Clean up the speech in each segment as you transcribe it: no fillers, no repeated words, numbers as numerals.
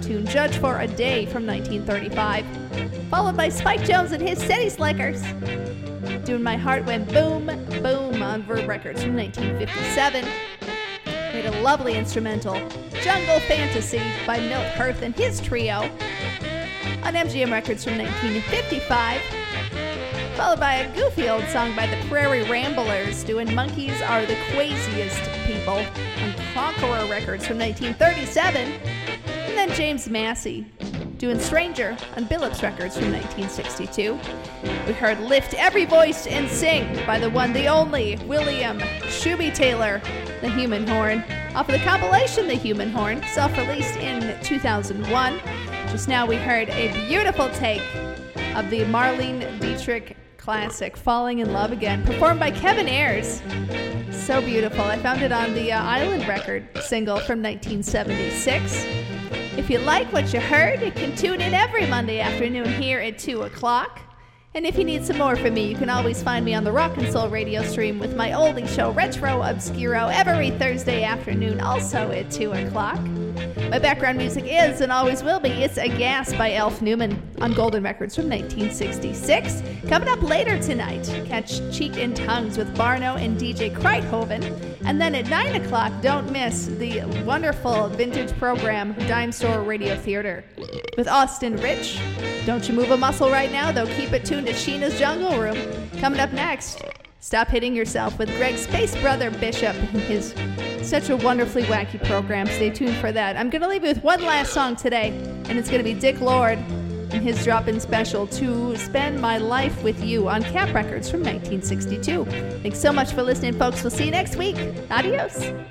tune Judge for a Day from 1935, followed by Spike Jones and his City Slickers, doing My Heart Went Boom, Boom on Verb Records from 1957. We had a lovely instrumental, Jungle Fantasy by Milt Hirth and his trio, on MGM Records from 1955, followed by a goofy old song by the Prairie Ramblers doing Monkeys Are the Craziest People on Conqueror Records from 1937, and then James Massey doing Stranger on Billups Records from 1962. We heard Lift Every Voice and Sing by the one, the only, William Shooby Taylor, the Human Horn, off of the compilation The Human Horn, self-released in 2001. Just now we heard a beautiful take of the Marlene Dietrich classic, Falling in Love Again, performed by Kevin Ayers. So beautiful. I found it on the Island record single from 1976. If you like what you heard, you can tune in every Monday afternoon here at 2 o'clock. And if you need some more from me, you can always find me on the Rock and Soul radio stream with my oldie show, Retro Obscuro, every Thursday afternoon, also at 2 o'clock. My background music is, and always will be, It's a Gas by Alf Newman on Golden Records from 1966. Coming up later tonight, catch Cheek and Tongues with Barno and DJ Kreithoven. And then at 9 o'clock, don't miss the wonderful vintage program, Dime Store Radio Theater, with Austin Rich. Don't you move a muscle right now, though. Keep it tuned to Sheena's Jungle Room. Coming up next, Stop Hitting Yourself with Greg Space Brother Bishop and his such a wonderfully wacky program. Stay tuned for that. I'm going to leave you with one last song today, and it's going to be Dick Lord and his drop-in special, To Spend My Life With You, on Cap Records from 1962. Thanks so much for listening, folks. We'll see you next week. Adios.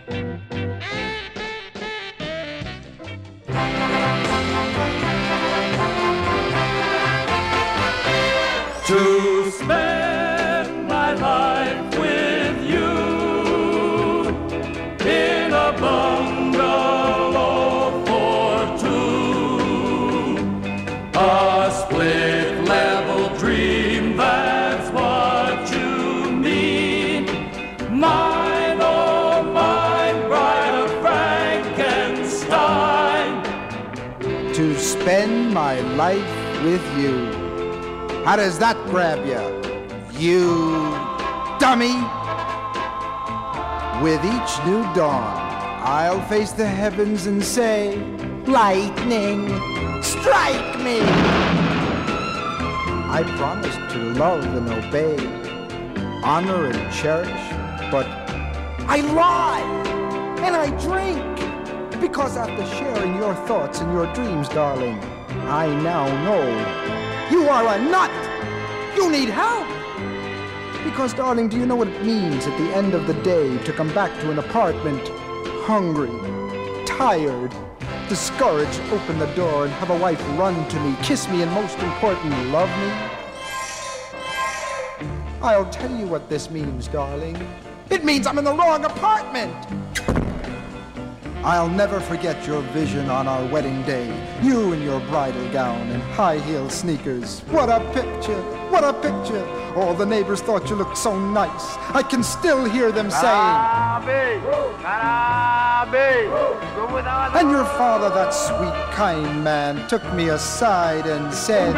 To spend my life with you in a bungalow for two, a split level dream, that's what you mean. Mine, oh mine, bride of Frankenstein. To spend my life with you. How does that grab you, you dummy? With each new dawn, I'll face the heavens and say, lightning, strike me! I promised to love and obey, honor and cherish, but I lie and I drink. Because after sharing your thoughts and your dreams, darling, I now know you are a nut! You need help! Because, darling, do you know what it means at the end of the day to come back to an apartment hungry, tired, discouraged, open the door and have a wife run to me, kiss me, and most importantly, love me? I'll tell you what this means, darling. It means I'm in the wrong apartment! I'll never forget your vision on our wedding day. You in your bridal gown and high-heel sneakers. What a picture! What a picture! All the neighbors thought you looked so nice. I can still hear them saying, and your father, that sweet, kind man, took me aside and said,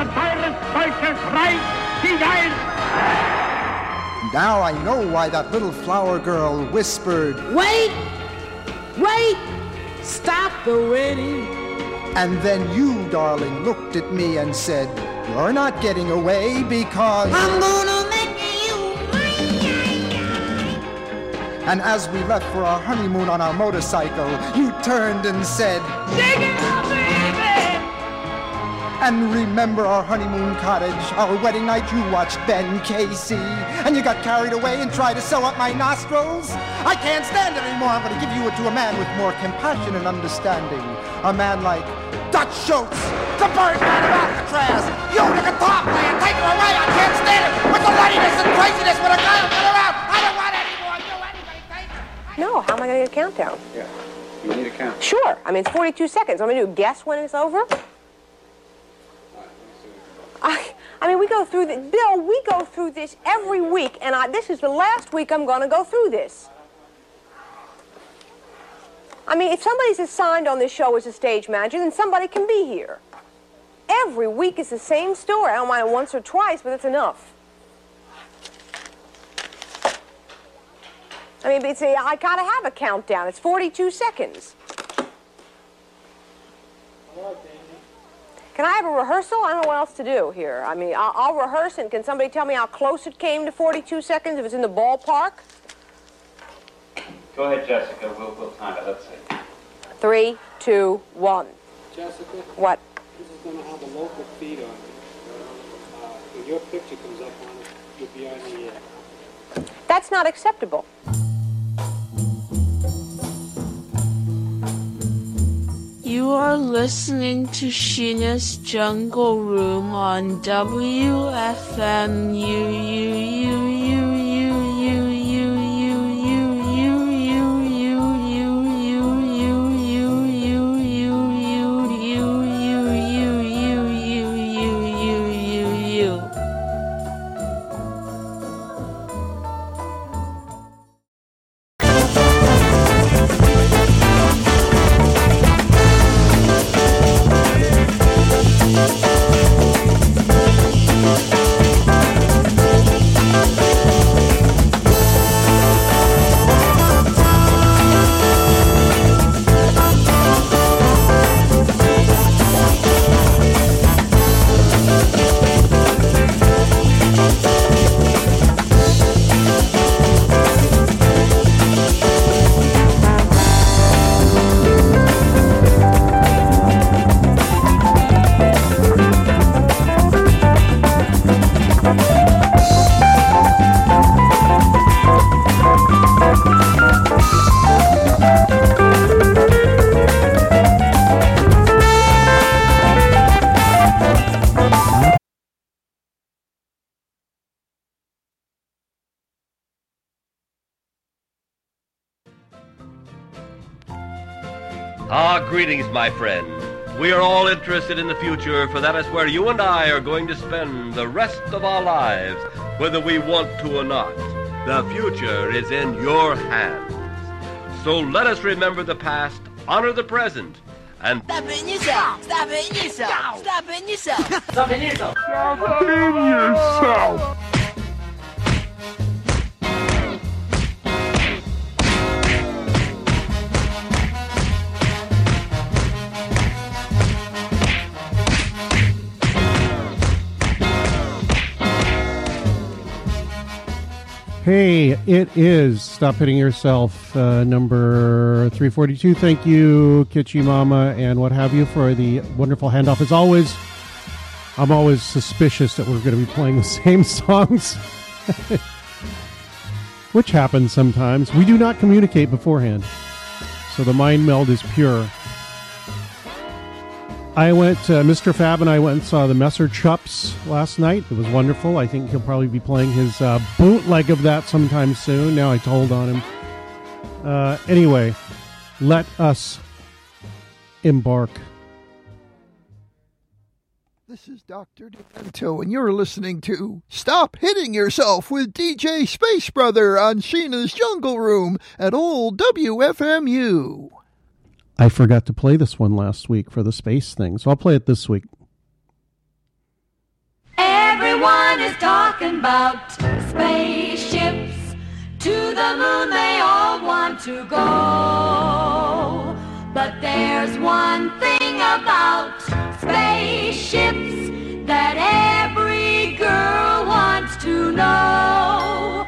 now I know why that little flower girl whispered, wait! Wait! Stop the waiting! And then you, darling, looked at me and said, you're not getting away because I'm gonna make you mine. And as we left for our honeymoon on our motorcycle, you turned and said, dig it out, baby! And remember our honeymoon cottage, our wedding night, you watched Ben Casey, and you got carried away and tried to sew up my nostrils? I can't stand it anymore. I'm going to give you to a man with more compassion and understanding. A man like Dutch Schultz, the Birdman of Alcatraz. You to the top, man. Take her away. I can't stand it. With the nuttiness and craziness with a guy to put around. I don't want anymore. You anybody take her. No, how am I going to get a countdown? Yeah. You need a count. Sure. I mean, it's 42 seconds. I'm going to do guess when it's over. I mean, we go through this. Bill, we go through this every week, and this is the last week I'm going to go through this. I mean, if somebody's assigned on this show as a stage manager, then somebody can be here. Every week is the same story. I don't mind it once or twice, but that's enough. I mean, I gotta have a countdown. It's 42 seconds. Can I have a rehearsal? I don't know what else to do here. I mean, I'll rehearse, and can somebody tell me how close it came to 42 seconds, if it's in the ballpark? Go ahead, Jessica. We'll time it. Let's see. 3, 2, 1. Jessica? What? This is going to have a local feed on it. When your picture comes up on it, you'll be on the air. That's not acceptable. You are listening to Sheena's Jungle Room on Greetings, my friend. We are all interested in the future, for that is where you and I are going to spend the rest of our lives, whether we want to or not. The future is in your hands. So let us remember the past, honor the present, and... Stop hitting yourself! Stop hitting yourself! Stop hitting yourself! Stop hitting yourself! Stop hitting yourself! Hey, it is Stop Hitting Yourself, number 342. Thank you, Kitschy Mama, and what have you, for the wonderful handoff. As always, I'm always suspicious that we're going to be playing the same songs, which happens sometimes. We do not communicate beforehand, so the mind meld is pure. Mr. Fab and I went and saw the Messer Chups last night. It was wonderful. I think he'll probably be playing his bootleg of that sometime soon. Now I told on him. Anyway, let us embark. This is Dr. Demento, and you're listening to Stop Hitting Yourself with DJ Space Brother on Sheena's Jungle Room at old WFMU. I forgot to play this one last week for the space thing, so I'll play it this week. Everyone is talking about spaceships. To the moon they all want to go. But there's one thing about spaceships that every girl wants to know.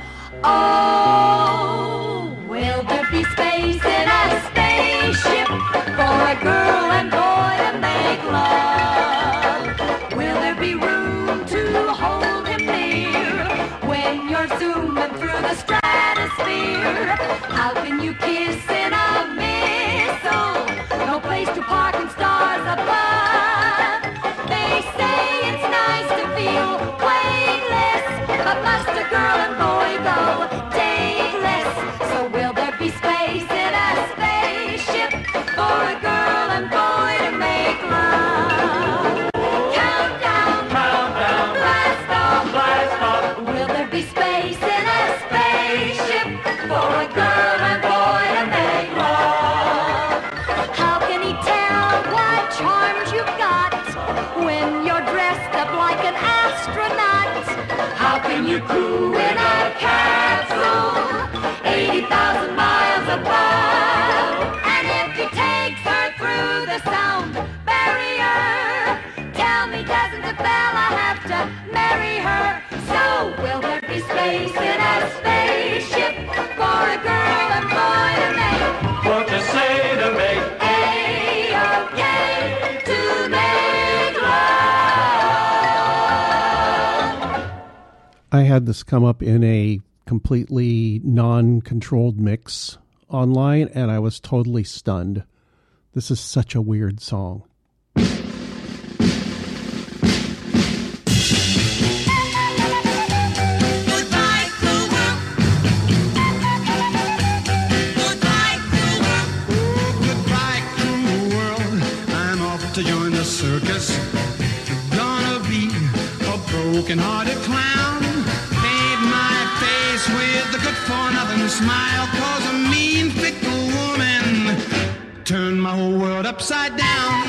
Oh, will there be space in a spaceship for a girl and boy to make love? Will there be room to hold him near when you're zooming through the stratosphere? How can you kiss in a missile? No place to park and stars above. when you crew in a capsule 80,000 miles above. And if he takes her through the sound barrier, tell me, doesn't the fella have to marry her? So will there be space in a spaceship for a girl and boy to make? What to say to make A-OK to make love. I had this come up in a completely non-controlled mix online, and I was totally stunned. This is such a weird song. To join the circus, gonna be a broken-hearted clown. Paint my face with a good-for-nothing smile, 'cause a mean, fickle woman turned my whole world upside down.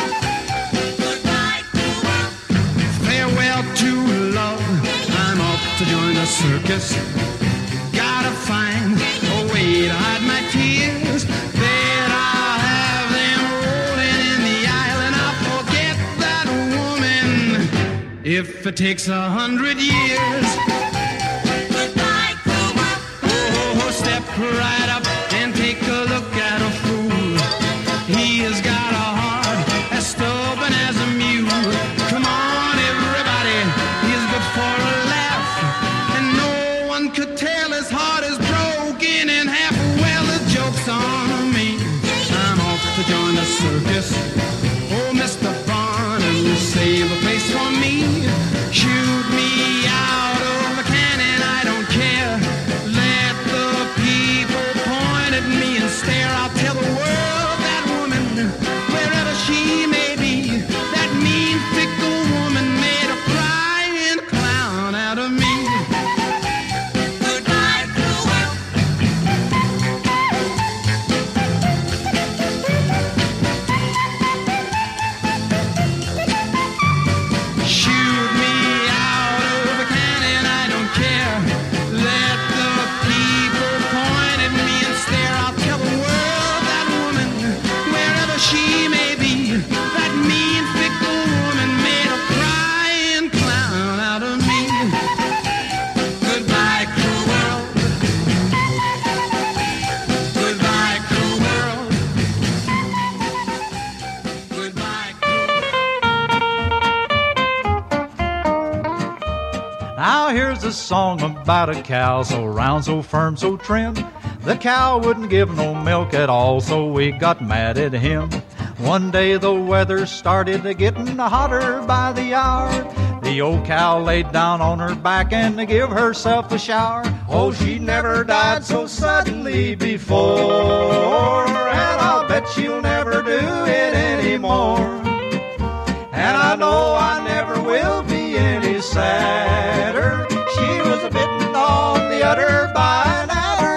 Farewell to love, I'm off to join the circus. Gotta find a way to hide my tears. Then I'll have them rolling in the aisle, and I'll forget that woman if it takes 100 years. Goodbye, Cooper. Oh, step right up and take a look at a fool. He has got a heart as stubborn as a mule. Come on, everybody, he's good for a laugh, and no one could tell his heart is broken in half. Well, the joke's on me. I'm off to join the circus. Oh, Mr. Barnum, save a place for me. Shoot me out of a cannon, I don't care. Let the people point at me and stare. I'll tell the world that woman, wherever she may be, that mean, fickle woman made a crying clown out of me. Goodbye, Cruel. Shoot me out of a cannon, I don't care. Let the people point at me and stare. I'll tell the world that woman, wherever she may be, that mean, fickle woman made a crying clown out of me. Goodbye, cruel world. Goodbye, cruel world. Goodbye, Now here's a song about a cow so round, so firm, so trim. The cow wouldn't give no milk at all, so we got mad at him. One day the weather started getting hotter by the hour. The old cow laid down on her back and to give herself a shower. Oh, she never died so suddenly before, and I'll bet she'll never do it anymore. And I know I never will be any sadder. She was a bitten on the udder by an adder.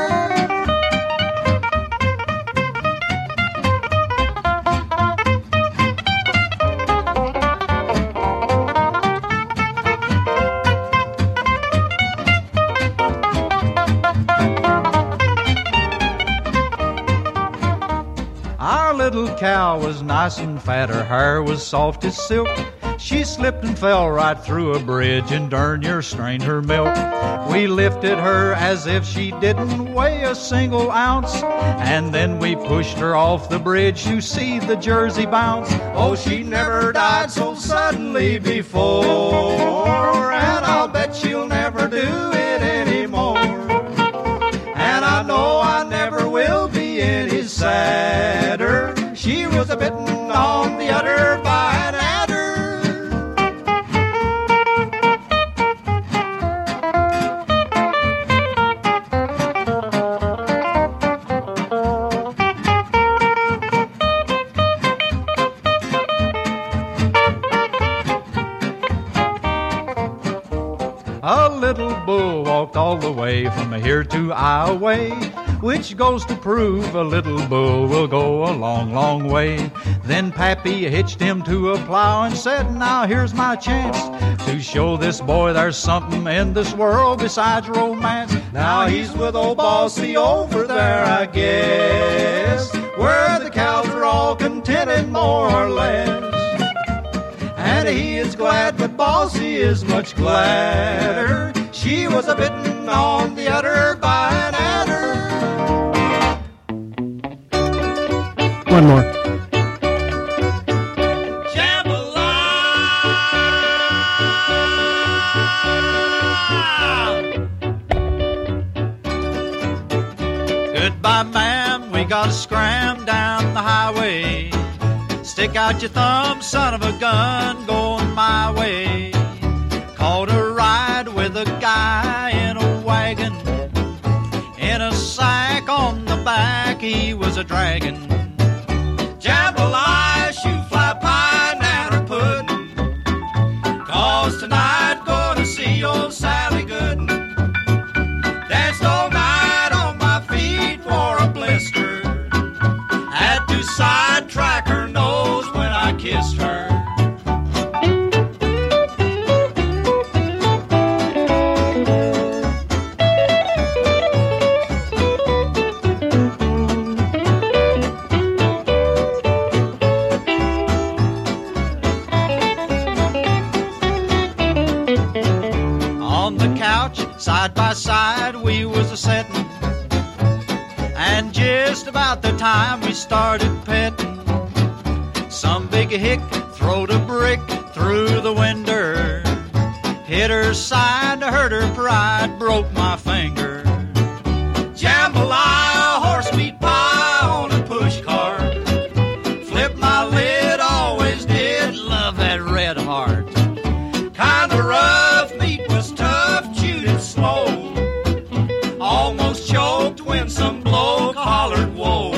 Our little cow was nice and fat, her hair was soft as silk. She slipped and fell right through a bridge and darn near strained her milk. We lifted her as if she didn't weigh a single ounce, and then we pushed her off the bridge to see the Jersey bounce. Oh, she never died so suddenly before, and I'll bet she'll never do it anymore. And I know I never will be any sadder. She was a bitten on the udder by an adder. A little bull walked all the way from here to Iowa. which goes to prove a little bull will go a long, long way. Then Pappy hitched him to a plow and said, now here's my chance to show this boy there's something in this world besides romance. Now he's with old Bossy over there, I guess, where the cows are all contented more or less. And he is glad, but Bossy is much gladder. She was a bitten on the udder by an adder. One more. Goodbye, ma'am, we gotta scram down the highway. Stick out your thumb, son of a gun, going my way. Caught a ride with a guy in a wagon. In a sack on the back he was a dragon. Jambalaya, shoe fly pie, nanner pudding. 'Cause tonight gonna see old Sally Gooden. Danced all night on my feet for a blister. Had to sidetrack her nose when I kissed her. Side by side we was a-settin', and just about the time we started pettin', some big hick throwed a brick through the window, hit her side, hurt her pride, broke my finger. Jambalaya, horse meat pie on a push cart, flip my lid, always did love that red heart. Kinda rough, meat was tough, chewed it slow, almost choked when some bloke hollered, whoa.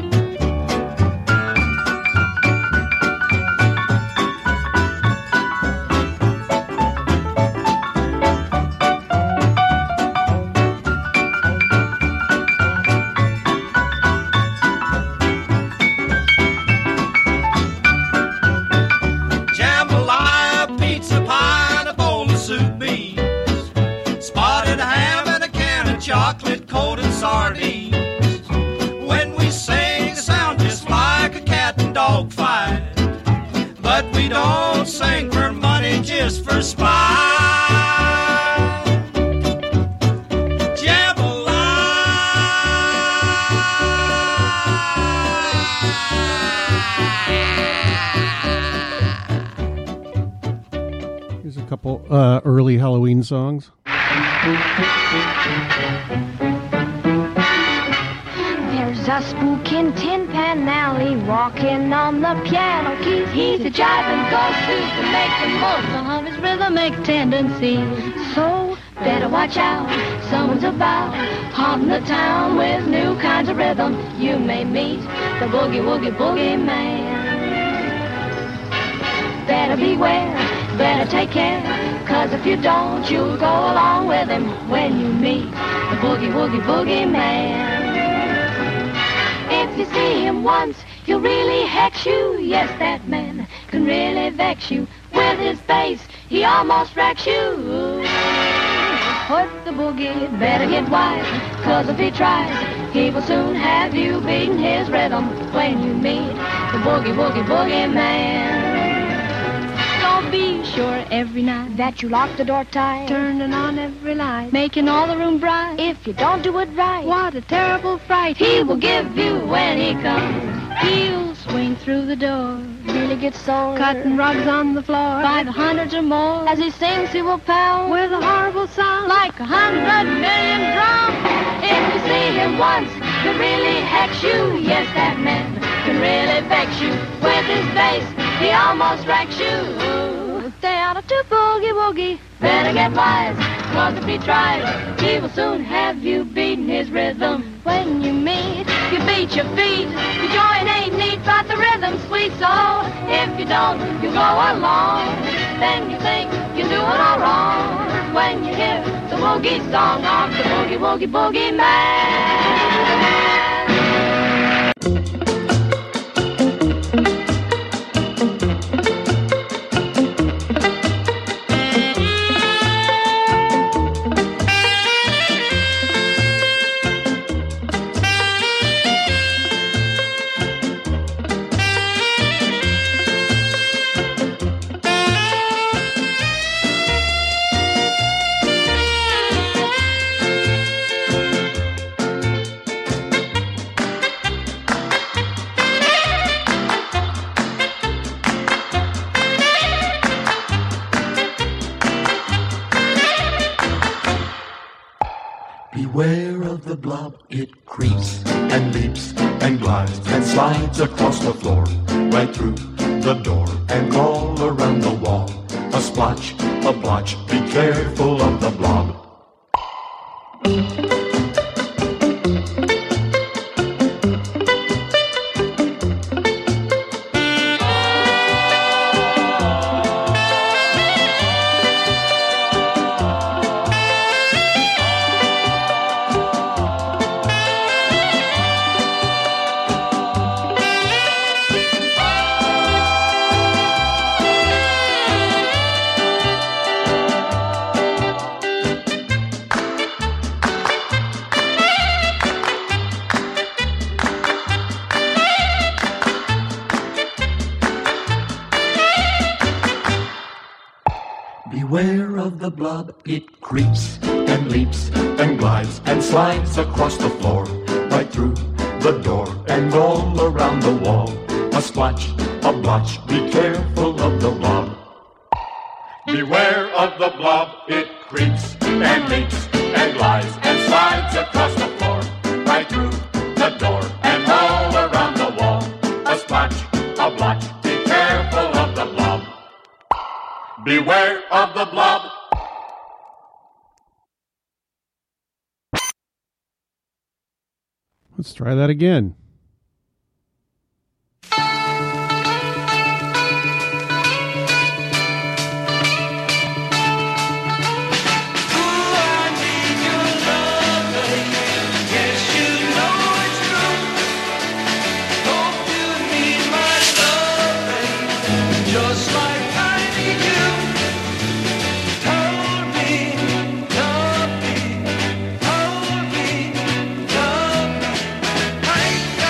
Jambalaya, pizza pie, and a bowl of soup beans, spotted ham and a can of chocolate-coated sardines. When we sing, it sounds just like a cat and dog fight, but we don't sing for money, just for spite. Here's a couple early Halloween songs. There's a spook in Tin Pan Alley walking on the piano keys. He's a jiving ghost who can make the most of his rhythmic tendencies. So better watch out, someone's about haunting the town with new kinds of rhythm. You may meet the boogie woogie boogie man. Better beware, better take care, 'cause if you don't, you'll go along with him when you meet the boogie woogie boogie man. If you see him once, he'll really hex you. Yes, that man can really vex you. With his bass, he almost wrecks you. Put the boogie, better get wise, 'cause if he tries, he will soon have you beating his rhythm when you meet the boogie woogie boogie man. So be sure every night that you lock the door tight, turning on every light, making all the room bright. If you don't do it right, what a terrible fright he will give you when he comes. He'll swing through the door, really get sore, cutting rugs on the floor by the hundreds or more. As he sings, he will pound with a horrible sound like 100 million drums. If you see him once, he'll really hex you. Yes, that man can really vex you. With his bass, he almost wrecks you. Stay out of the boogie woogie, better get wise, 'cause if he tries, he will soon have you beating his rhythm. When you meet, you beat your feet, your joint ain't neat, but the rhythm's sweet. So if you don't, you go along, then you think you're doing all wrong. when you hear the boogie song of the Boogie Woogie Boogie Man. Beware of the blob, it creeps and leaps and glides and slides across the floor, right through the door and all around the wall. A splotch, a blotch, be careful of the blob. Beware of the blob, it creeps and leaps and glides and slides across the floor, right through the door and all around the wall. A splotch, a blotch, be careful of the blob. Beware of the blob, it creeps and leaps and glides and slides across the floor, right through the door and all around the wall. A splotch, a blotch, be careful of the blob. Beware of the blob. Let's try that again. Ain't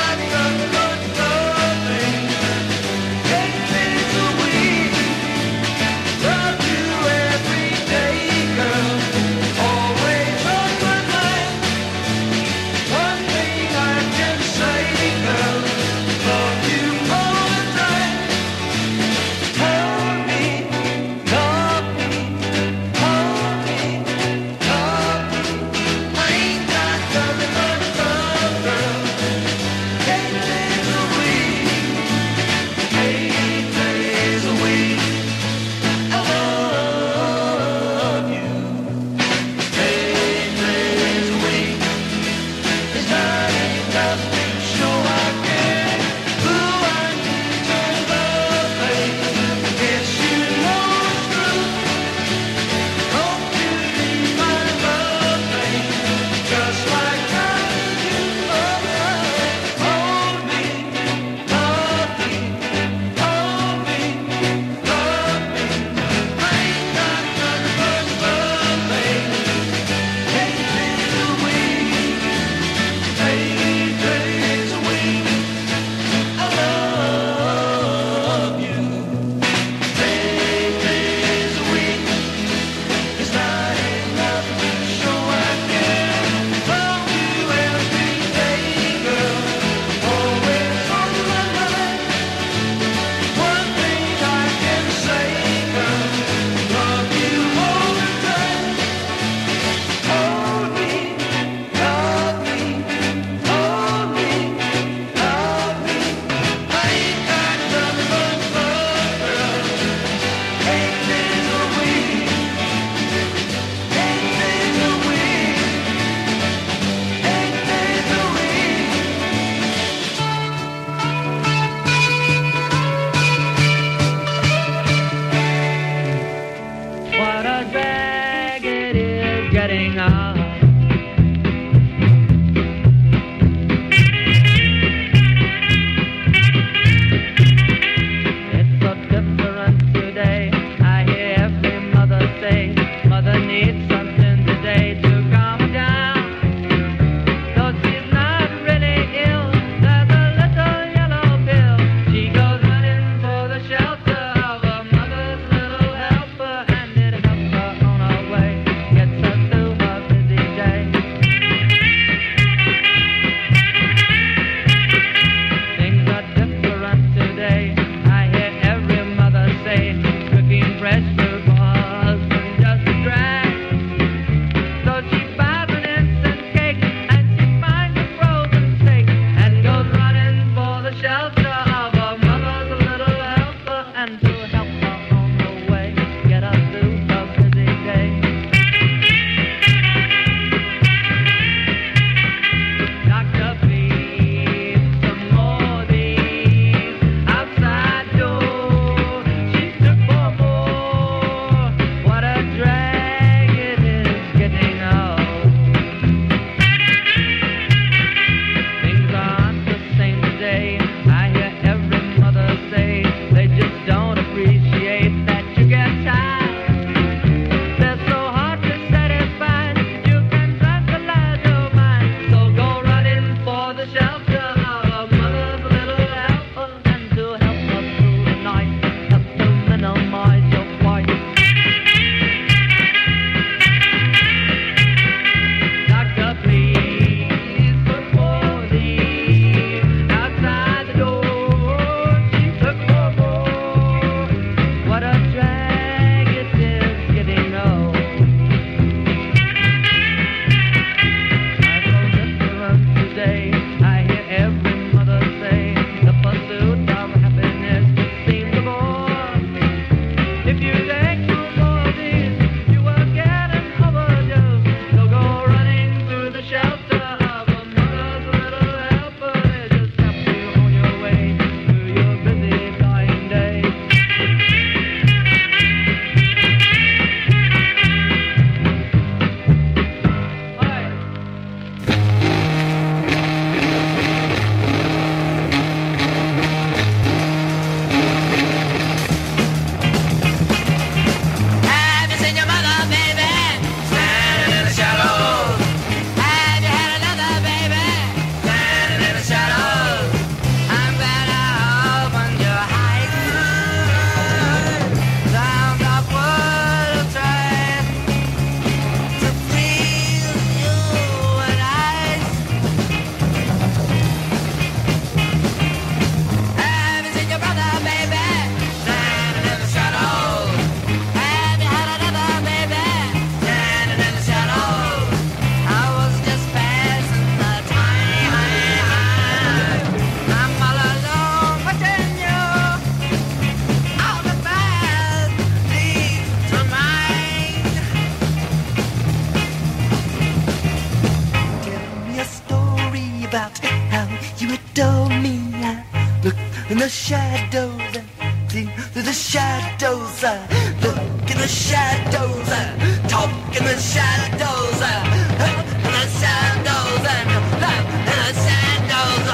in the shadows, through the shadows, look in the shadows, talk in the shadows, in the shadows, and love in the shadows.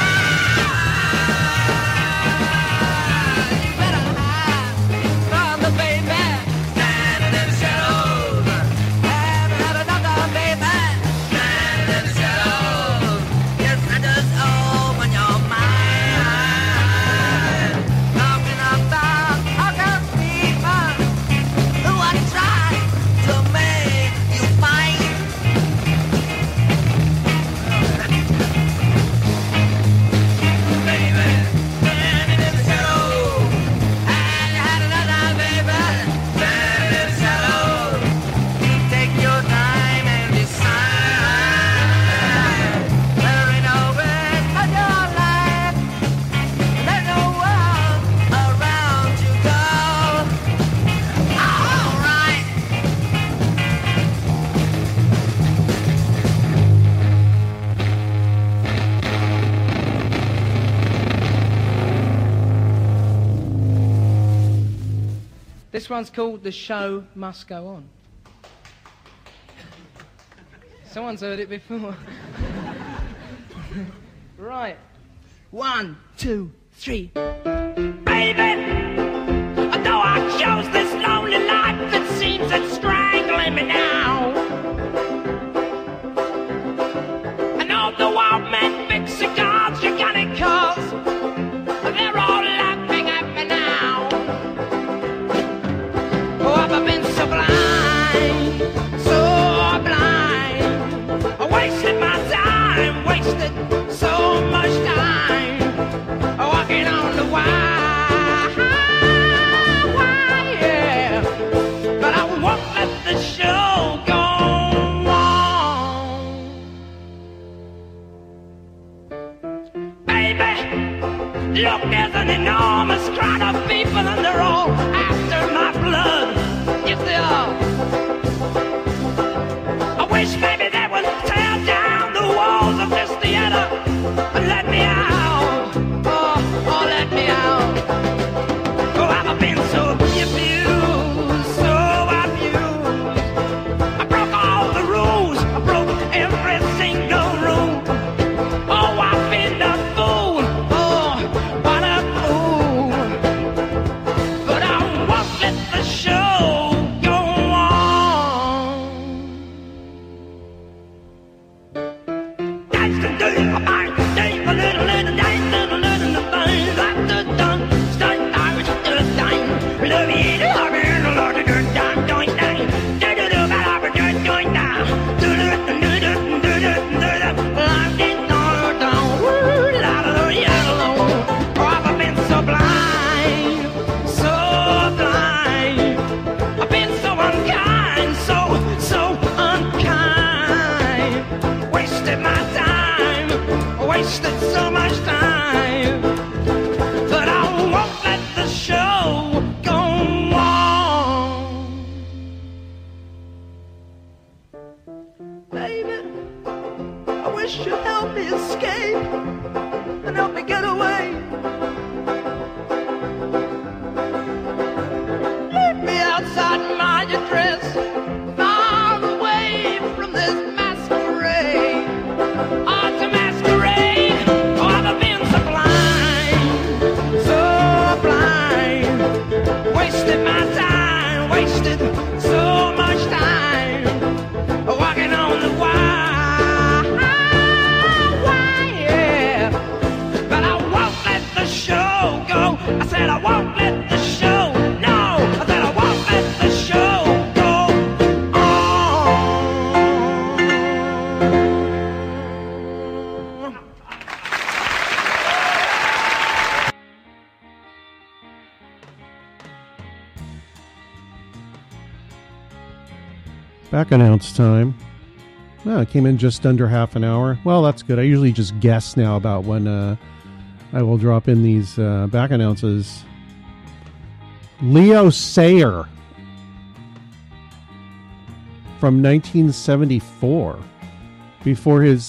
You better hide from the baby, standing in the shadows. Haven't had another baby, standing in the shadows. Yes, I just open your mind. This one's called The Show Must Go On. Someone's heard it before. Right. 1, 2, 3. Baby, though I chose this lonely life, it seems it's strangling me now. And all the wild men, big cigars, gigantic cars, they're all laughing at me now. Oh, I've been so blind, I wasted my time, wasted so much time, walking on the wire. Back announce time. Well, it came in just under half an hour. Well, that's good. I usually just guess now about when I will drop in these back announces. Leo Sayer from 1974, before his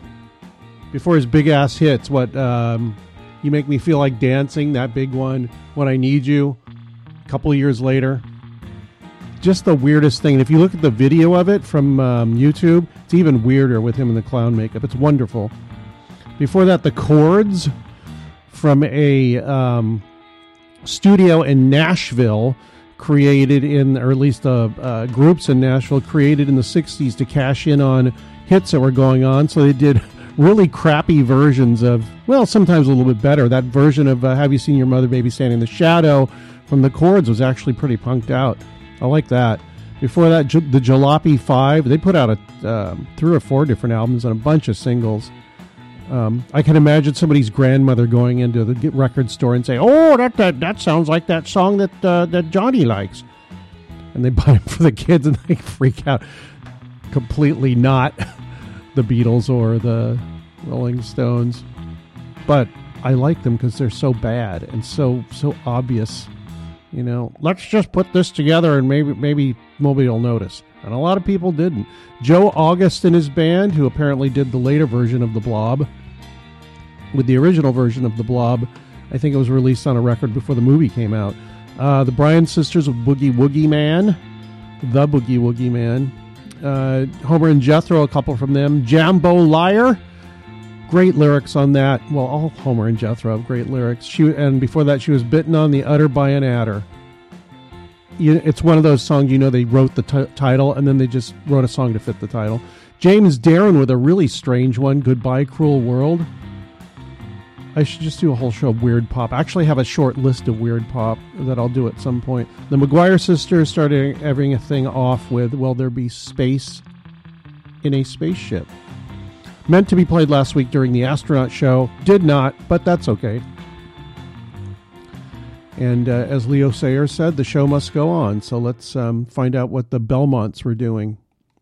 big ass hits. What You Make Me Feel Like Dancing, that big one. When I Need You, a couple of years later. Just the weirdest thing. And if you look at the video of it from YouTube, it's even weirder with him in the clown makeup. It's wonderful. Before that, The Chords from a studio in Nashville, created in, or at least groups in Nashville, created in the 60s to cash in on hits that were going on. So they did really crappy versions of, well, sometimes a little bit better. That version of Have You Seen Your Mother Baby Standing in the Shadow from The Chords was actually pretty punked out. I like that. Before that, the Jalopy 5, they put out 3 or 4 different albums and a bunch of singles. I can imagine somebody's grandmother going into the record store and say, "Oh, that sounds like that song that Johnny likes," and they buy it for the kids and they freak out. Completely not the Beatles or the Rolling Stones, but I like them because they're so bad and so obvious. You know, let's just put this together and maybe nobody will notice. And a lot of people didn't. Joe August and his band, who apparently did the later version of The Blob, with the original version of The Blob, I think it was released on a record before the movie came out. The Bryan Sisters with Boogie Woogie Man, The Boogie Woogie Man. Homer and Jethro, a couple from them. Jambo Liar, great lyrics on that. Well, all Homer and Jethro have great lyrics. And before that, she was Bitten on the Udder by an Adder. It's one of those songs, they wrote the title and then they just wrote a song to fit the title. James Darren with a really strange one, Goodbye Cruel World. I should just do a whole show of weird pop. I actually have a short list of weird pop that I'll do at some point. The McGuire Sisters started everything off with Will There Be Space in a Spaceship? Meant to be played last week during the astronaut show. Did not, but that's okay. And as Leo Sayer said, the show must go on. So let's find out what the Belmonts were doing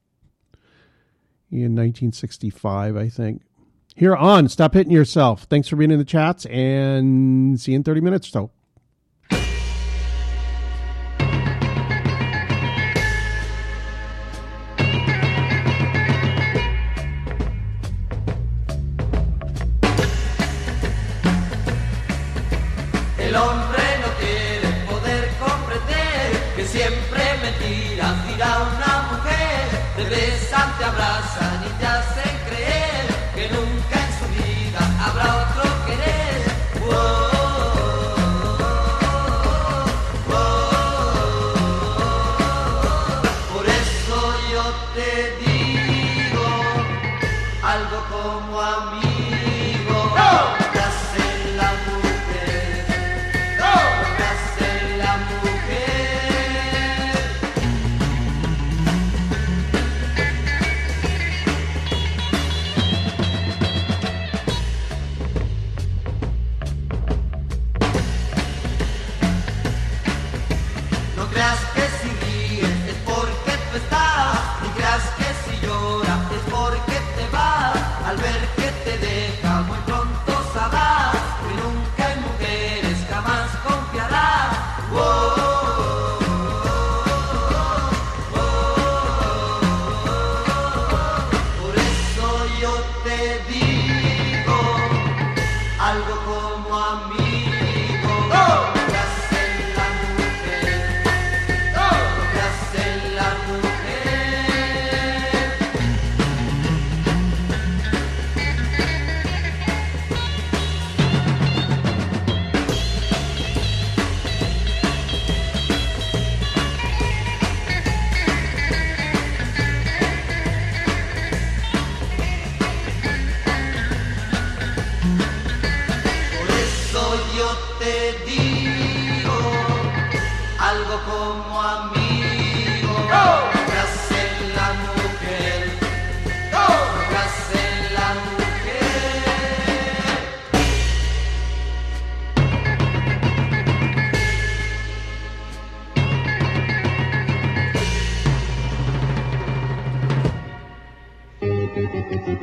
in 1965, I think. Here on Stop Hitting Yourself. Thanks for being in the chats, and see you in 30 minutes or so. El hombre no quiere poder comprender que siempre mentiras dirá una mujer. Te besan, te abrazan y te hacen creer que nunca en su vida habrá otro querer. Por eso yo te digo algo como amigo.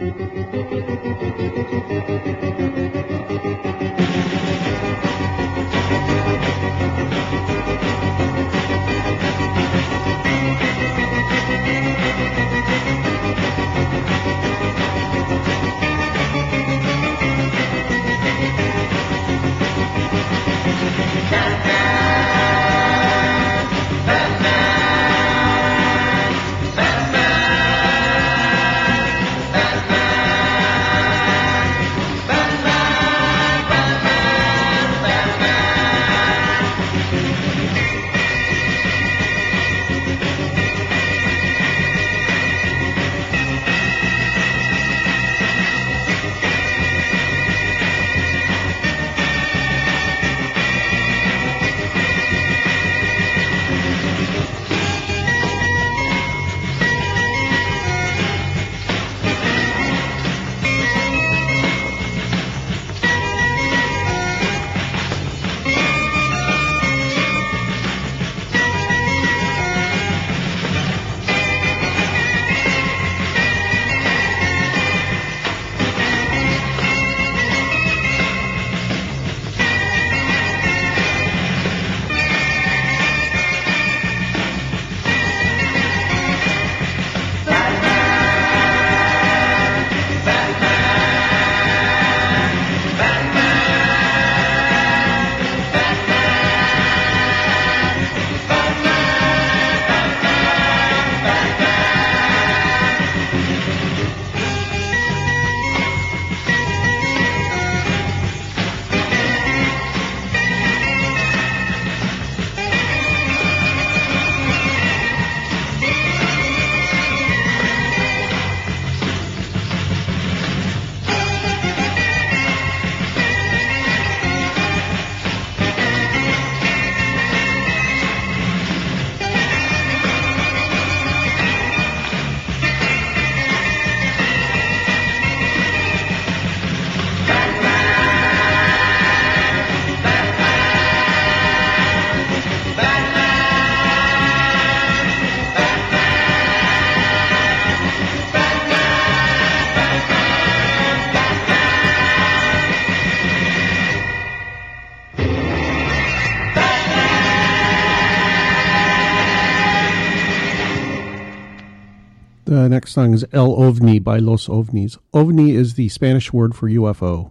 The next song is El OVNI by Los OVNIs. OVNI is the Spanish word for UFO.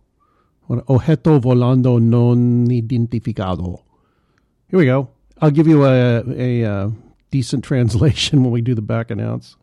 Objeto volando non identificado. Here we go. I'll give you a decent translation when we do the back announce.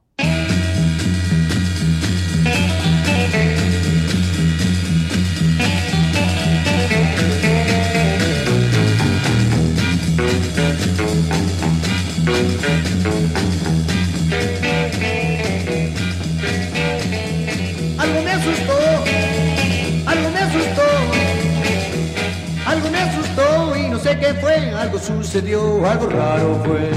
¿Qué fue? Algo sucedió, algo raro fue.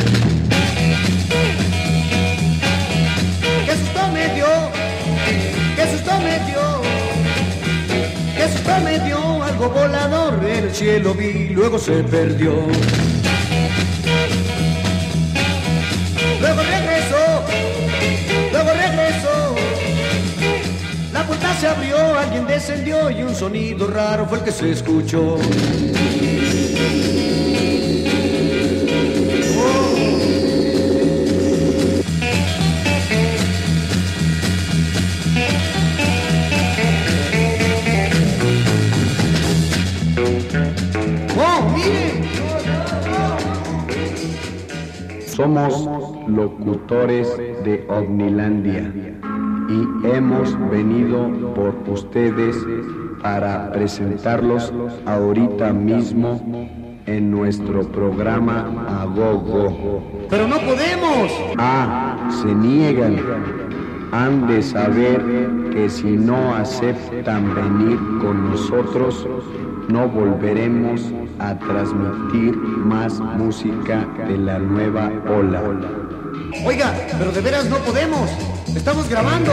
¿Qué susto me dio? ¿Qué susto me dio? ¿Qué susto me dio? Algo volador en el cielo vi, luego se perdió. Luego regresó. La puerta se abrió, alguien descendió y un sonido raro fue el que se escuchó. Somos locutores de Ovnilandia y hemos venido por ustedes para presentarlos ahorita mismo en nuestro programa A Go Go. ¡Pero no podemos! Ah, se niegan. Han de saber que si no aceptan venir con nosotros, no volveremos a transmitir más música de la nueva ola. Oiga, pero de veras no podemos. Estamos grabando.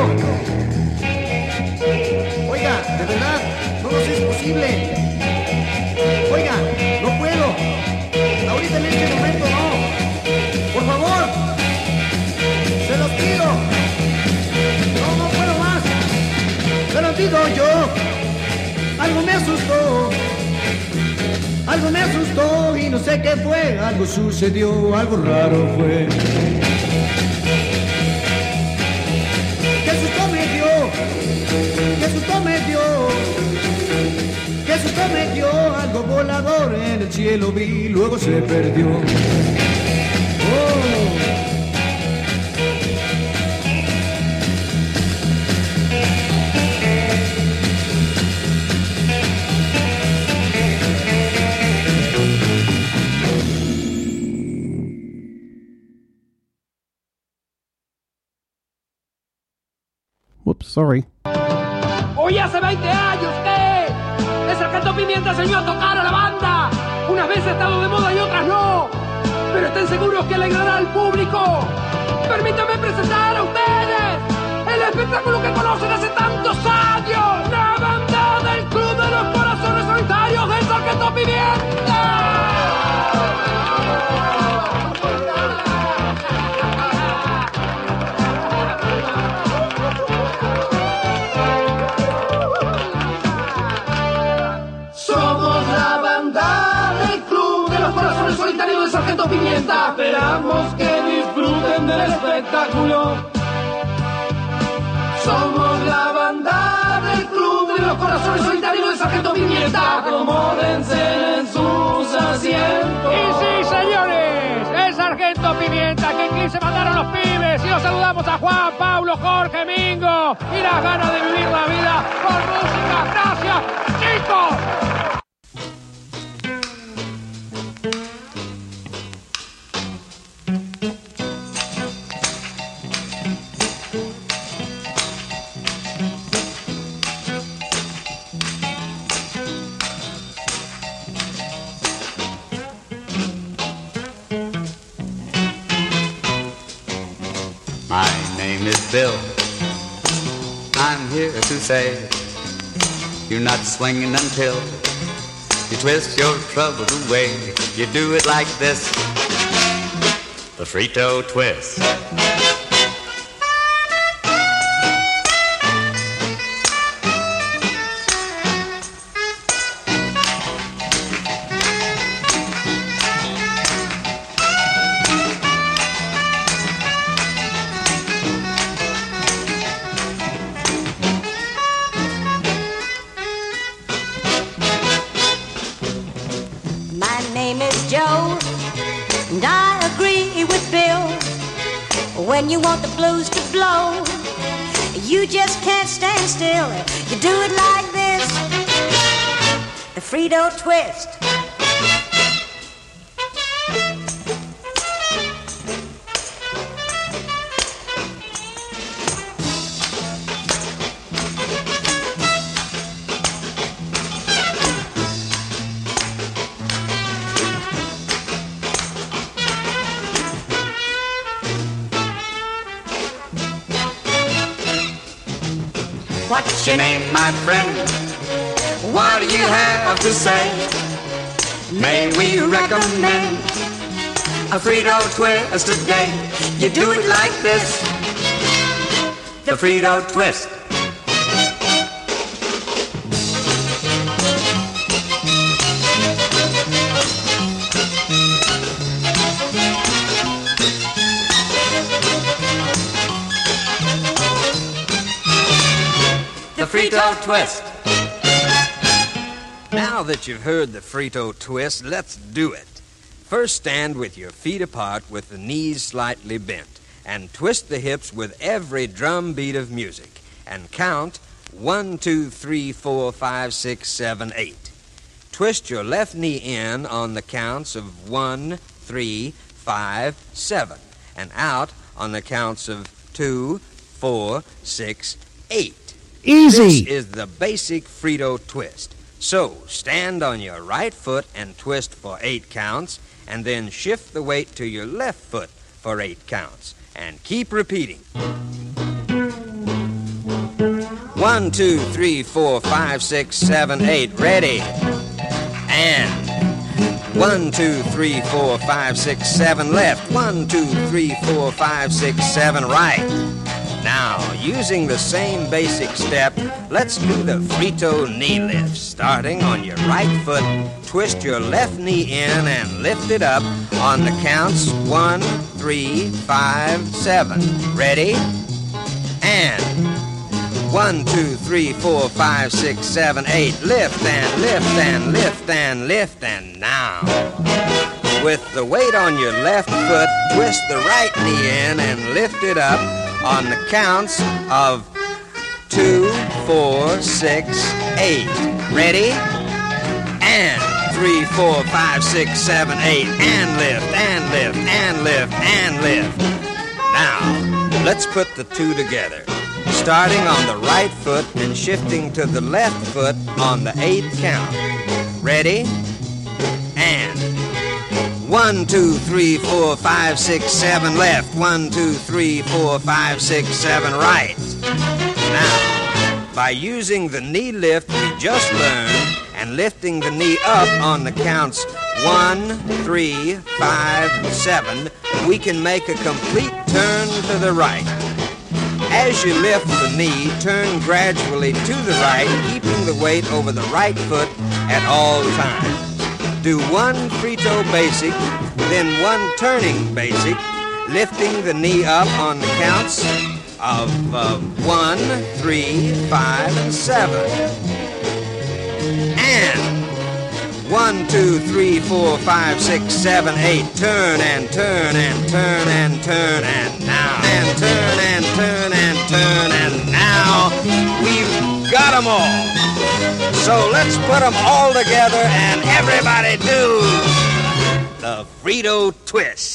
Oiga, de verdad, no nos es posible. Oiga, no puedo. Ahorita en este momento no. Por favor. Se los pido. No puedo más. yo, algo me asustó. Algo me asustó y no sé qué fue, algo sucedió, algo raro fue. ¿Qué susto me dio? ¿Qué susto me dio? ¿Qué susto me dio? Algo volador en el cielo vi, luego se perdió. Whoops, sorry. Hoy hace 20 años que el Sargento Pimienta enseñó a tocar a la banda. Unas veces ha estado de moda y otras no, pero estén seguros que alegrará al público. Permítanme presentar a ustedes el espectáculo que conocen hace tantos años, la banda del Club de los Corazones Solitarios del Sargento Pimienta. Solitario del Sargento Pimienta. Esperamos que disfruten del espectáculo. Somos la banda del Club de los Corazones Solitarios del Sargento Pimienta. Acomódense en sus asientos. Y sí, señores, el Sargento Pimienta, que aquí se mandaron los pibes. Y los saludamos a Juan, Pablo, Jorge, Mingo. Y las ganas de vivir la vida con música. Gracias, chicos. My name is Bill. I'm here to say you're not swinging until you twist your troubles away. You do it like this, the Frito twist. And I agree with Bill. When you want the blues to blow, you just can't stand still. You do it like this, the Frito twist. What's your name, my friend? What do you have to say? May we recommend a Frito twist today? You do it like this, the Frito twist. The Frito twist. Now that you've heard the Frito twist, let's do it. First, stand with your feet apart with the knees slightly bent and twist the hips with every drum beat of music and count 1, 2, 3, 4, 5, 6, 7, 8. Twist your left knee in on the counts of 1, 3, 5, 7 and out on the counts of 2, 4, 6, 8. Easy. This is the basic Frito twist. So, stand on your right foot and twist for 8 counts, and then shift the weight to your left foot for 8 counts. And keep repeating. 1, 2, 3, 4, 5, 6, 7, 8. Ready. And 1, 2, 3, 4, 5, 6, 7. Left. 1, 2, 3, 4, 5, 6, 7. Right. Now, using the same basic step, let's do the Frito knee lift. Starting on your right foot, twist your left knee in and lift it up on the counts 1, 3, 5, 7. Ready? And 1, 2, 3, 4, 5, 6, 7, 8. Lift and lift and lift and lift. And now, with the weight on your left foot, twist the right knee in and lift it up on the counts of 2, 4, 6, 8. Ready? And 3, 4, 5, 6, 7, 8. And lift, and lift, and lift, and lift. Now, let's put the two together. Starting on the right foot and shifting to the left foot on the 8th count. Ready? And 1, 2, 3, 4, 5, 6, 7 left. 1, 2, 3, 4, 5, 6, 7 right. Now, by using the knee lift we just learned and lifting the knee up on the counts 1, 3, 5, 7, we can make a complete turn to the right. As you lift the knee, turn gradually to the right, keeping the weight over the right foot at all times. Do one Frito basic, then one turning basic, lifting the knee up on the counts of 1, 3, 5, and 7. And 1, 2, 3, 4, 5, 6, 7, 8. Turn and turn and turn and turn and now. And turn and turn and turn and now. We've got them all. So let's put them all together and everybody do the Frito twist.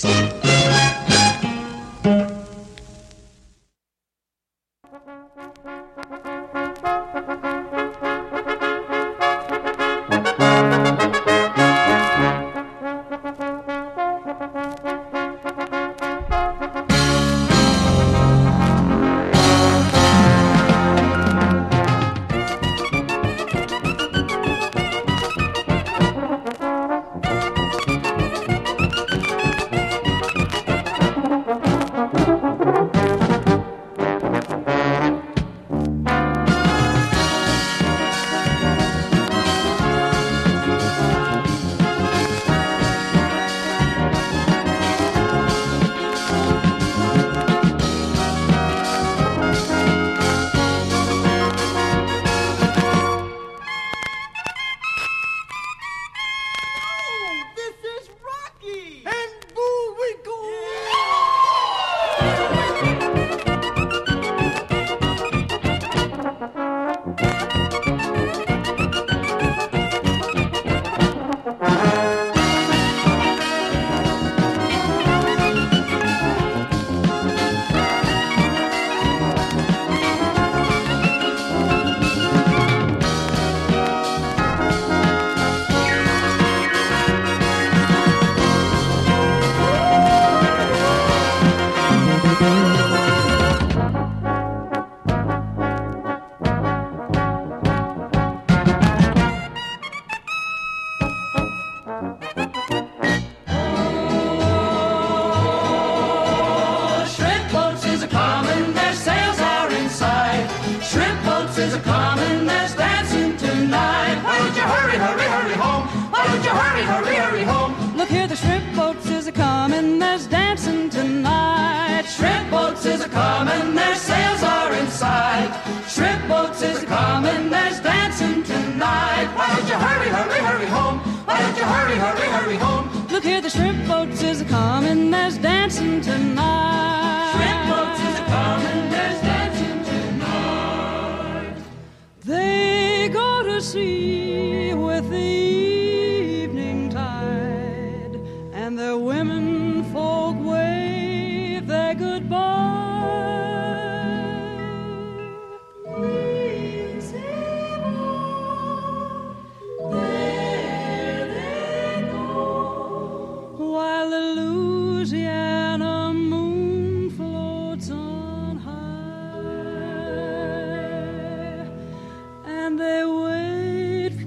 They wait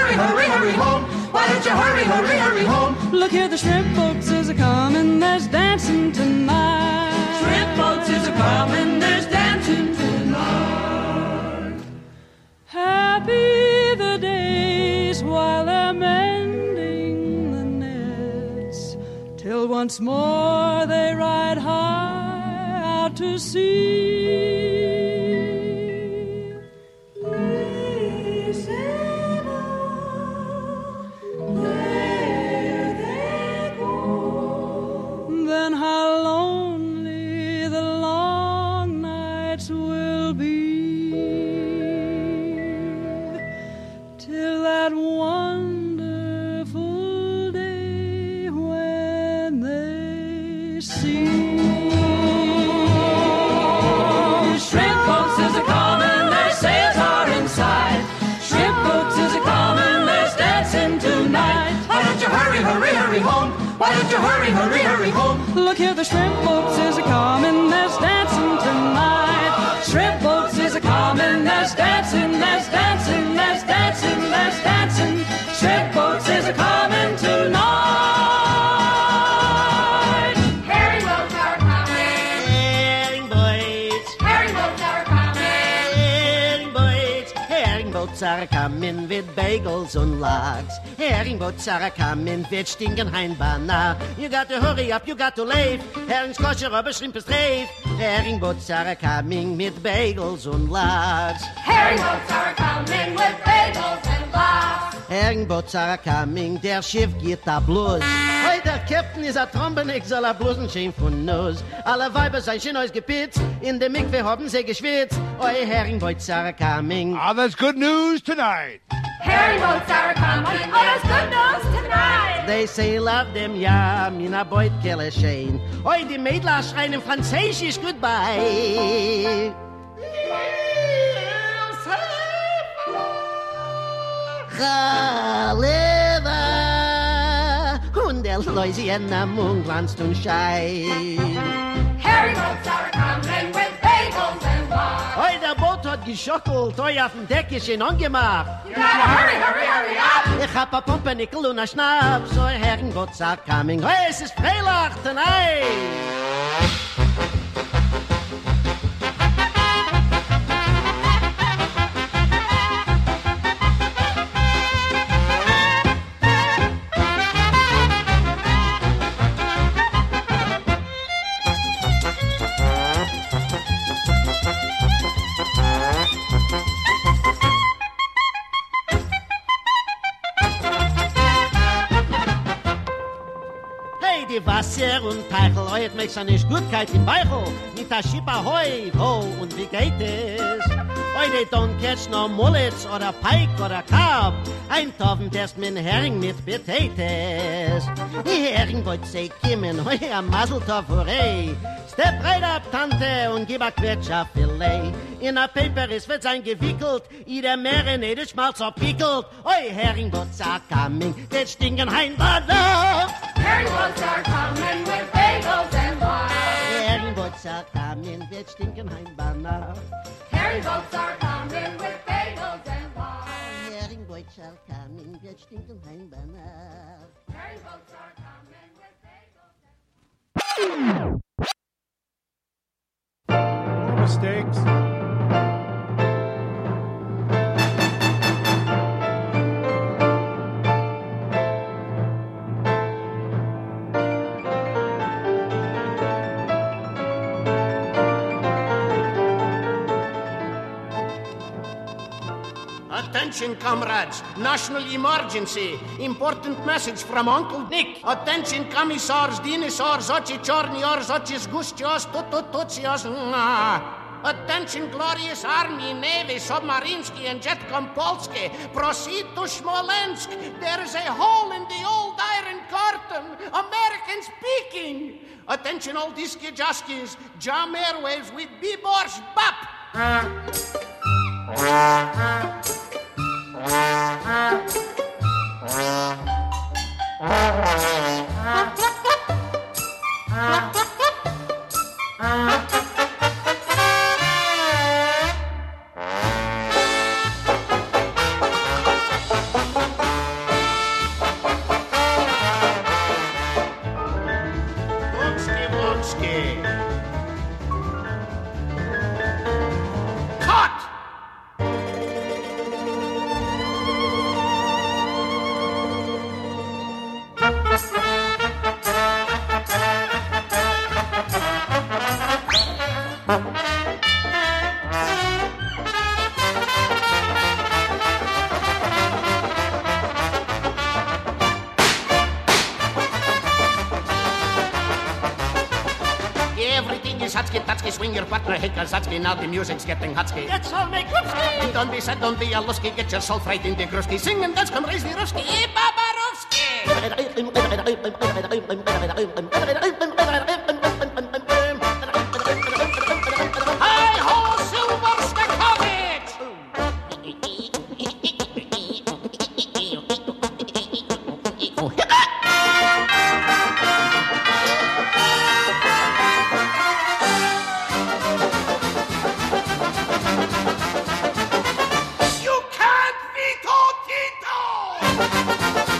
hurry, hurry, hurry home? Why don't you hurry, hurry, hurry home? Look here, the shrimp boats is a-comin', there's dancing tonight. Shrimp boats is a-comin', there's dancing tonight. Happy the days while they're mending the nets, till once more they ride high out to sea. Then how lonely the long nights will be, till that wonderful day when they see. Shrimp boats is a-comin', their sails are inside. Shrimp boats is a-comin', there's dancing tonight. Why don't you hurry, hurry, hurry home? Why don't you hurry, hurry, hurry home? Look here, the shrimp boats is a-comin', there's dancing tonight. Shrimp boats is a-comin', there's dancing, there's dancing, there's dancing, there's dancing. Shrimp boats is a-comin' tonight. Herring boats are a-comin'. Herring boats. Herring boats are a-comin'. Herring boats. Herring boats are a-comin' with bagels and logs. Herring boats are a-comin' with stinken Heinbanner. You got to hurry up, you got to leave. Herring's kosher, aber shrimp is reif. Herring boats are a-comin' with bagels and logs. Herring boats are a-comin' with bagels and logs. Herring boats are a-comin', der Schiff geht a blues. Hey, der Captain is a Trombeneck, soll a blusen schön von Nuss. Alle Weiber sein schön ausgepitzt, in der Mikve haben sie geschwitzt. Oi, Herring boats are a-comin'. Ah, that's good news tonight. Herring boats are a-comin'. Oh, that's good news tonight. They sail auf dem Jahr, mina Beutkelle schein. Oi, die Mädler schreien im Französisch goodbye. Chaleva, und der Louisiana Moon glanzt und scheint. Herring boats are a-comin' with bagels and logs. Oi, der Boot hat geschockelt, oi, auf dem Deck ist ihn angemacht. You gotta hurry, hurry, hurry up. Ich hab a Pumpernickel und a Schnaps, oi, Herring boats are coming. Oi, es ist Freilach tonight. Die Wasser und Teichel, heut mich so nicht Gutkeit im Beichel, mit der Schipper Heu, wo und wie geht es? Heute don't catch no Mullets oder Pike oder Carp, eintaufen derst mit Hering mit Potatoes. Die Hering wollt sie kommen, heu am Maseltoff, hooray! Step right up, Tante, und gib a Quetscher-Filet. In a Paper is wird sein gewickelt, jeder Marinade schmalz pickelt. Oi, Hering boats are coming, that stinken Heinbanner. Herring boats are coming with bagels and logs. Herring boats are coming, that stinken Heinbanner. Herring boats are coming with bagels and logs. Herring boats are coming, that stinken Heinbanner. Herring boats are coming with bagels and logs. Mistakes. Attention, comrades. National emergency. Important message from Uncle Nick. Attention, commissars, dinosaurs, oci chorniors, ocis gustios, tutututsios. Attention, glorious army, navy, submarinsky, and jet Kompolsky. Proceed to Smolensk. There is a hole in the old iron curtain. American speaking. Attention, all disky jaskis. Jam airwaves with B-Bors Bap. everything is hotski, tatsky, swing your partner, hey, kazatsky, now the music's getting hotski. Let's all make hoopski. Don't be sad, don't be a lusky, get yourself right in the gruski. Sing and dance, come raise the ruski. Hi-ho, Silver Stakhovich! You can't veto Tito!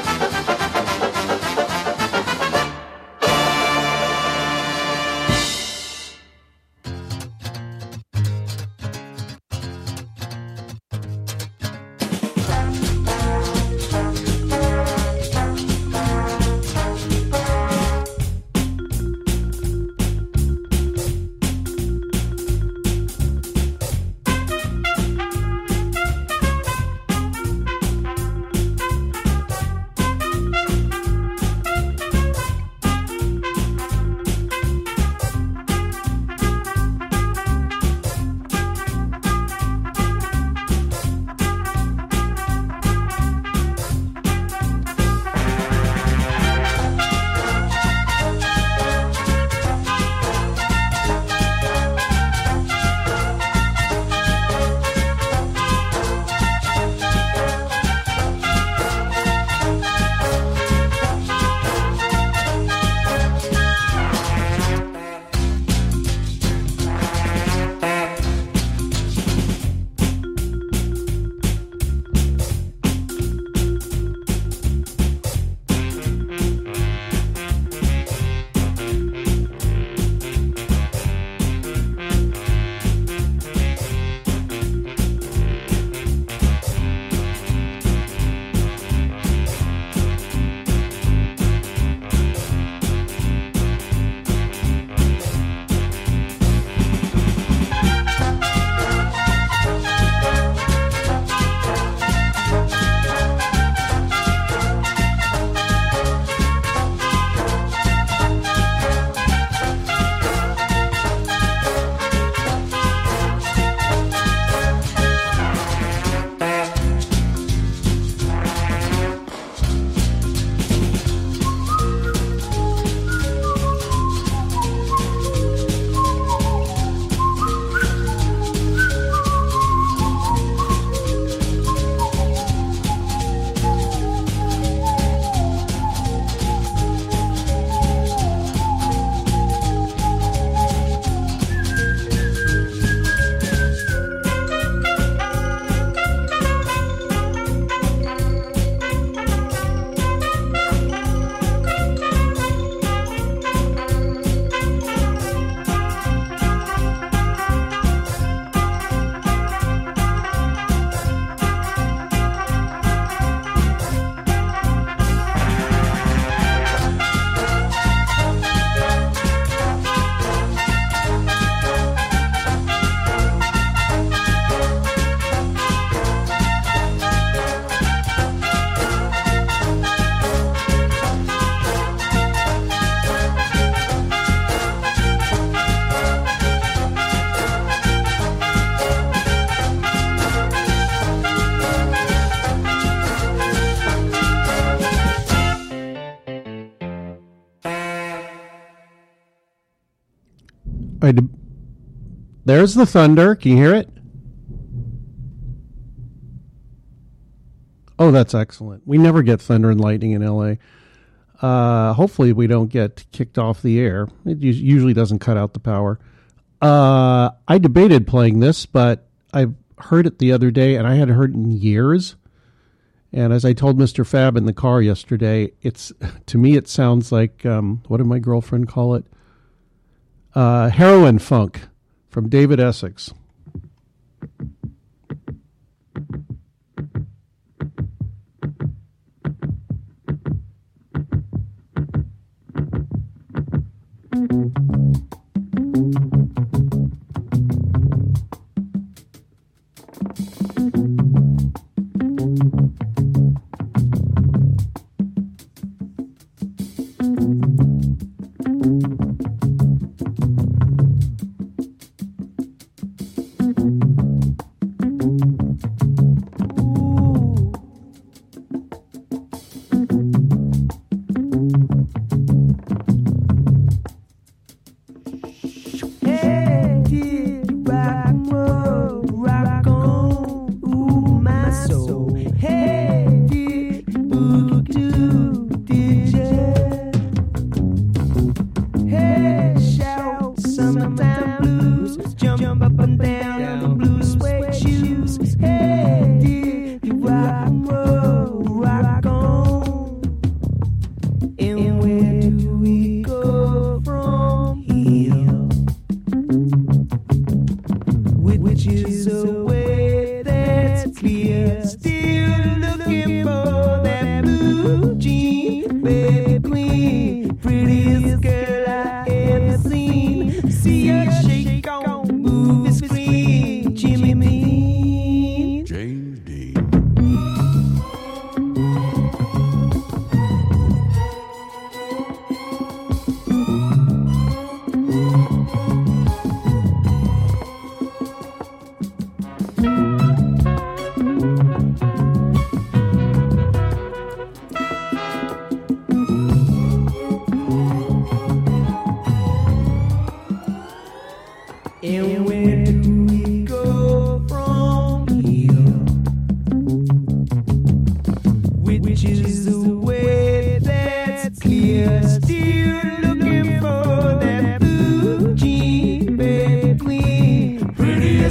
There's the thunder. Can you hear it? Oh, that's excellent. We never get thunder and lightning in L.A. Hopefully we don't get kicked off the air. It usually doesn't cut out the power. I debated playing this, but I heard it the other day, and I hadn't heard it in years. And as I told Mr. Fab in the car yesterday, to me it sounds like, what did my girlfriend call it? Heroin funk from David Essex.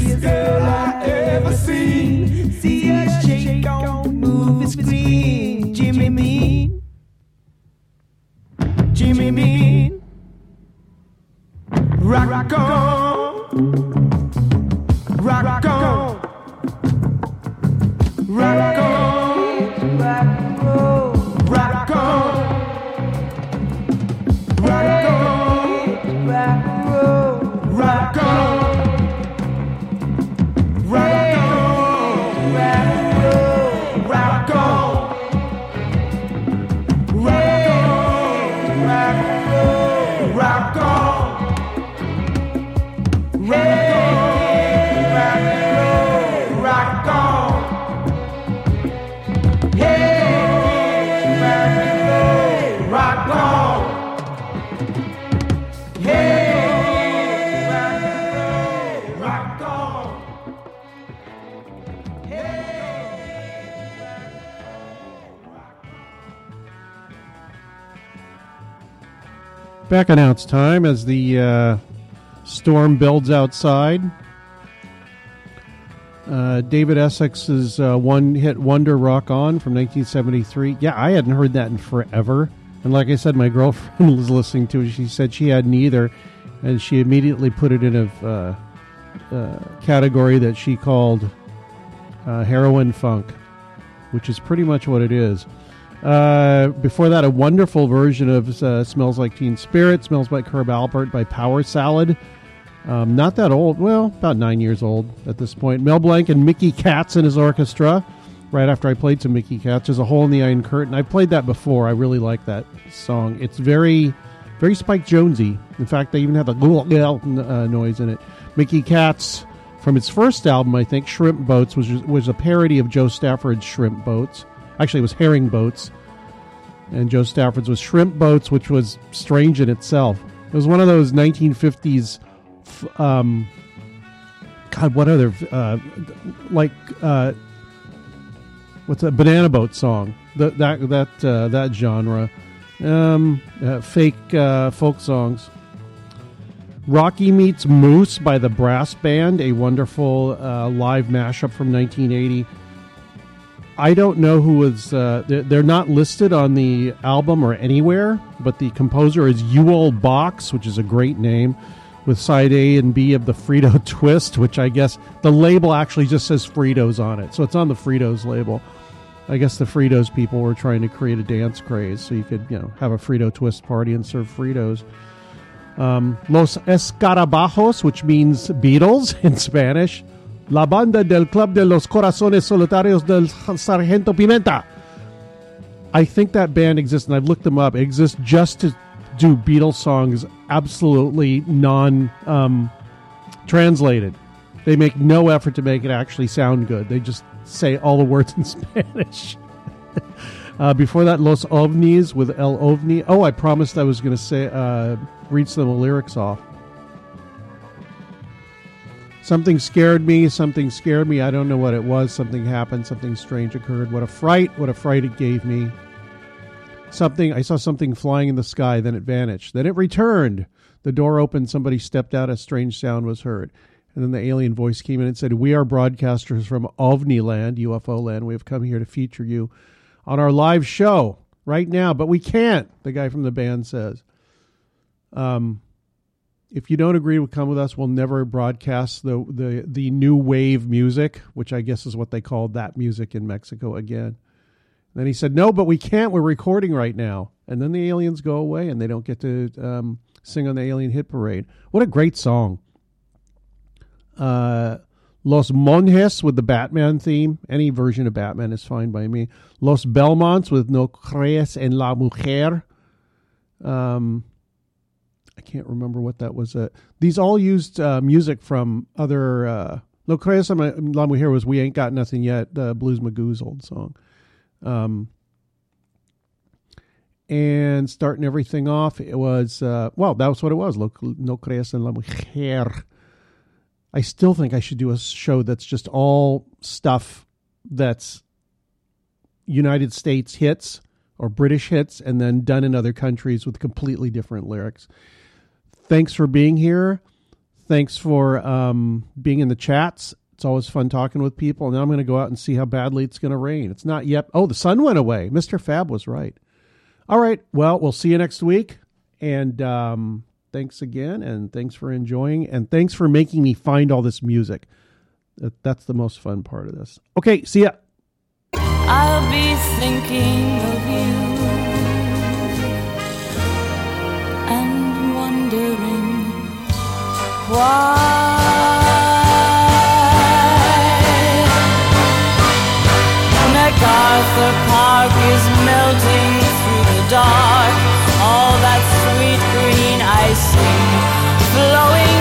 prettiest girl I ever seen. See her shake on movie screen. Jimmy Mean, Jimmy Mean, rock on, rock on, rock on, rock on, rock on, rock on, rock on. Back announce time as the storm builds outside. David Essex's one-hit wonder Rock On from 1973. Yeah, I hadn't heard that in forever. And like I said, my girlfriend was listening to it. She said she hadn't either. And she immediately put it in a category that she called heroin funk, which is pretty much what it is. Before that, a wonderful version of Smells Like Teen Spirit, Smells Like Herb Alpert by Power Salad. Not that old. Well, about 9 years old at this point. Mel Blanc and Mickey Katz and his orchestra. Right after I played some Mickey Katz, there's a Hole in the Iron Curtain. I played that before. I really like that song. It's very, very Spike Jonesy. In fact, they even have a noise in it. Mickey Katz, from its first album, I think, Shrimp Boats, was a parody of Joe Stafford's Shrimp Boats. Actually, it was Herring Boats. And Joe Stafford's was Shrimp Boats, which was strange in itself. It was one of those 1950s, God, what other, what's a Banana Boat song? That genre. Fake folk songs. Rocky Meets Moose by the Brass Band, a wonderful live mashup from 1980. I don't know who was... they're not listed on the album or anywhere, but the composer is Ewell Box, which is a great name, with side A and B of the Frito Twist, which I guess the label actually just says Fritos on it. So it's on the Fritos label. I guess the Fritos people were trying to create a dance craze so you could, have a Frito Twist party and serve Fritos. Los Escarabajos, which means Beatles in Spanish. La Banda del Club de los Corazones Solitarios del Sargento Pimenta. I think that band exists, and I've looked them up. It exists just to do Beatles songs absolutely non-translated. They make no effort to make it actually sound good. They just say all the words in Spanish. Before that, Los OVNIs with El OVNI. Oh, I promised I was going to say read some of the lyrics off. Something scared me. I don't know what it was. Something happened. Something strange occurred. What a fright it gave me. I saw something flying in the sky, then it vanished. Then it returned. The door opened, somebody stepped out, a strange sound was heard. And then the alien voice came in and said, "We are broadcasters from OVNI land, UFO land. We have come here to feature you on our live show right now, but we can't," the guy from the band says. If you don't agree to come with us, we'll never broadcast the new wave music, which I guess is what they called that music in Mexico again. And then he said, "No, but we can't. We're recording right now." And then the aliens go away and they don't get to sing on the Alien Hit Parade. What a great song. Los Monjes with the Batman theme. Any version of Batman is fine by me. Los Belmonts with No Crees en la Mujer. I can't remember what that was. These all used music from other... No Crees en la Mujer was We Ain't Got Nothing Yet, Blues Magoo's old song. And starting everything off, it was... that was what it was. No Crees en la Mujer. I still think I should do a show that's just all stuff that's United States hits or British hits and then done in other countries with completely different lyrics. Thanks for being here. Thanks for being in the chats. It's always fun talking with people. And now I'm going to go out and see how badly it's going to rain. It's not yet. Oh, the sun went away. Mr. Fab was right. All right. Well, we'll see you next week. And thanks again. And thanks for enjoying. And thanks for making me find all this music. That's the most fun part of this. Okay. See ya. I'll be thinking of you and wondering why MacArthur Park is melting through the dark. All that sweet green icing flowing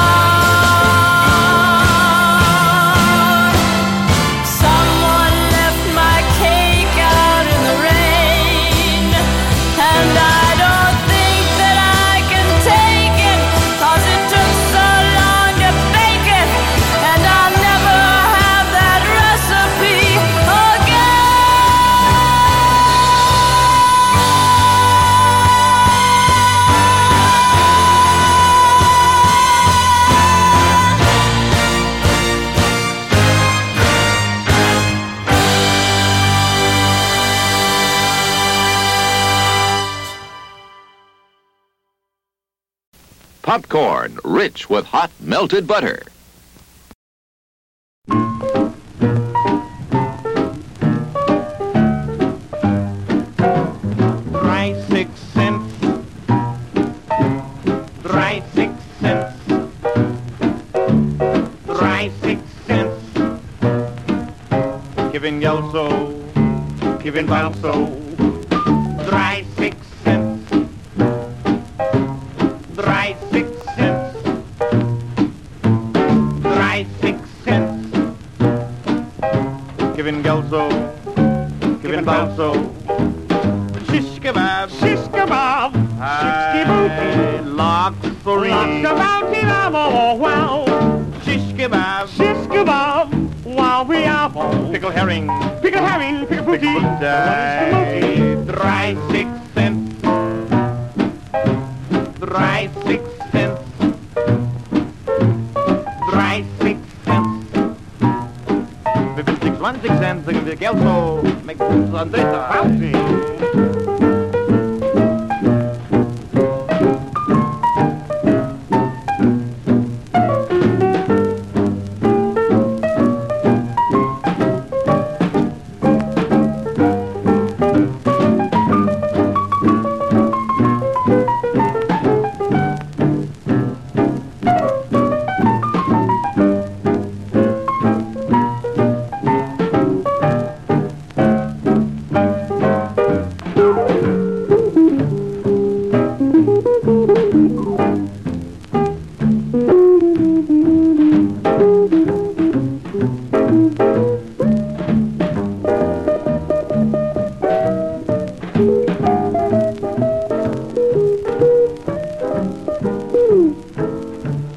down. Someone left my cake out in the rain, and I don't think that I can take it, 'cause it took so long to bake it, and I'll never have that recipe again. Popcorn, rich with hot melted butter. Dry 6 cents. Dry 6 cents. Dry 6 cents. Giving Yelso, giving Balso. Dry 6 cents. Dry 6 cents. Dry 6 cents. Giving Gelso, giving Balso. Shish kebab, shish kebab, shishki booty, lox about it, oh wow. Shish kebab, wow we apple. Pickle herring, pickle booty, dry 6 cents. Dry 6 cents. Dry 6 cents. 56, 1 6 cents. The Gelso makes Andretta bouncy. Ooh.